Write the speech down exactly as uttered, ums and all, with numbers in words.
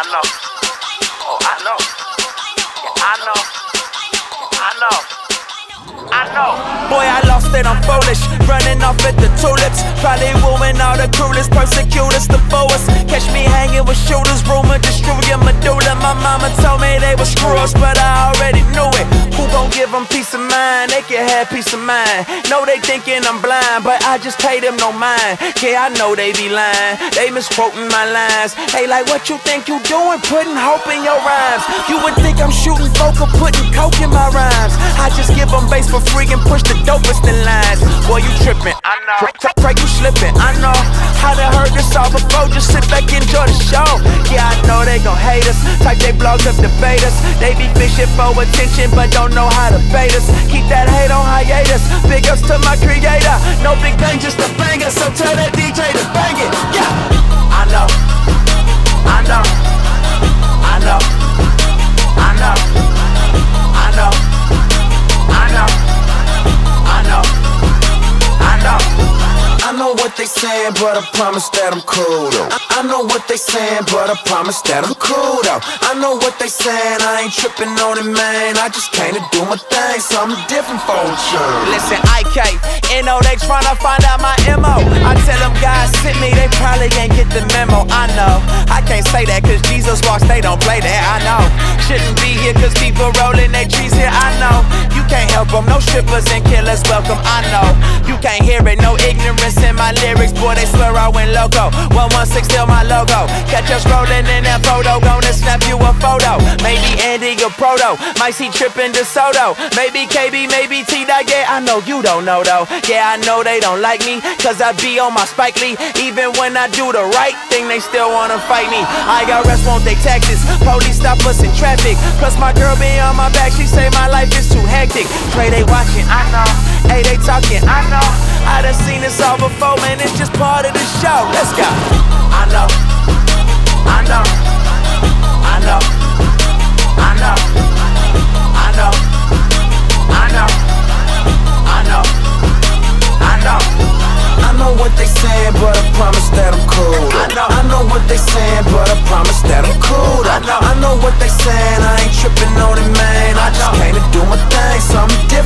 know. Oh, I know. Yeah, I know. I know. I know. Boy, I lost it, I'm foolish. Running off at the tulips. Probably wooing all the cruelest, persecutors, the foes. Catch me hanging with shooters, rumor destroy your medulla. My mama told me they were screws, but I already knew it. Who gon' give them peace of mind? They can have peace of mind. Know they thinking I'm blind, but I just pay them no mind. Yeah, I know they be lying. They misquoting my lines. Hey, like what you think you doing? Putting hope in your rhymes. You would think I'm shooting vocal, putting coke in my rhymes. I just give them bass for free and push the dopest in lines. Boy, you tripping, I know. Pray, pray you slipping, I know. I done heard this all before, just sit back, enjoy the show. Yeah, I know they gon' hate us. Type they blogs up, debate us. They be fishing for attention, but don't know how to bait us. Keep that hate on hiatus. Big ups to my creator. No big bang, just a banger. So tell that D J to bang it. Yeah, I know. I know. I know. I know. I know. I know. I know. I know. I know what they saying, but I promise that I'm cool though. I, I know what they saying, but I promise that I'm cool though. I know what they saying, I ain't tripping on it, man. I just came to do my thing, something different for sure. Listen, I K, N O, they tryna find out my M O. I tell them guys sent me, they probably ain't get the memo. I know, I can't say that cause Jesus walks, they don't play that. I know, shouldn't be here cause people rolling their trees here. I know, you can't help them, no strippers and killers welcome. I know, you can't hear it, no ignorance in my lyrics, boy, they swear I went loco. one one six still my logo. Catch us rolling in that photo, gonna snap you a photo. Maybe Andy or Proto, might see trippin' DeSoto. Maybe K B, maybe T-Dot, yeah, I know you don't know though. Yeah, I know they don't like me, cause I be on my Spike Lee. Even when I do the right thing, they still wanna fight me. I got rest, won't they taxes? Police stop us in traffic. Plus my girl be on my back, she say my life is too hectic. Pray they watching, I know. Hey, they talking, I know. I done seen this all before, man, it's just part of the show. Let's go. I know. I know. I know. I know. I know. I know. I know. I know. I know what they saying, but I promise that I'm cool. I know. I know what they saying, but I promise that I'm cool. I know. I know what they saying, I ain't tripping on it, man. I just came to do my thing, something different.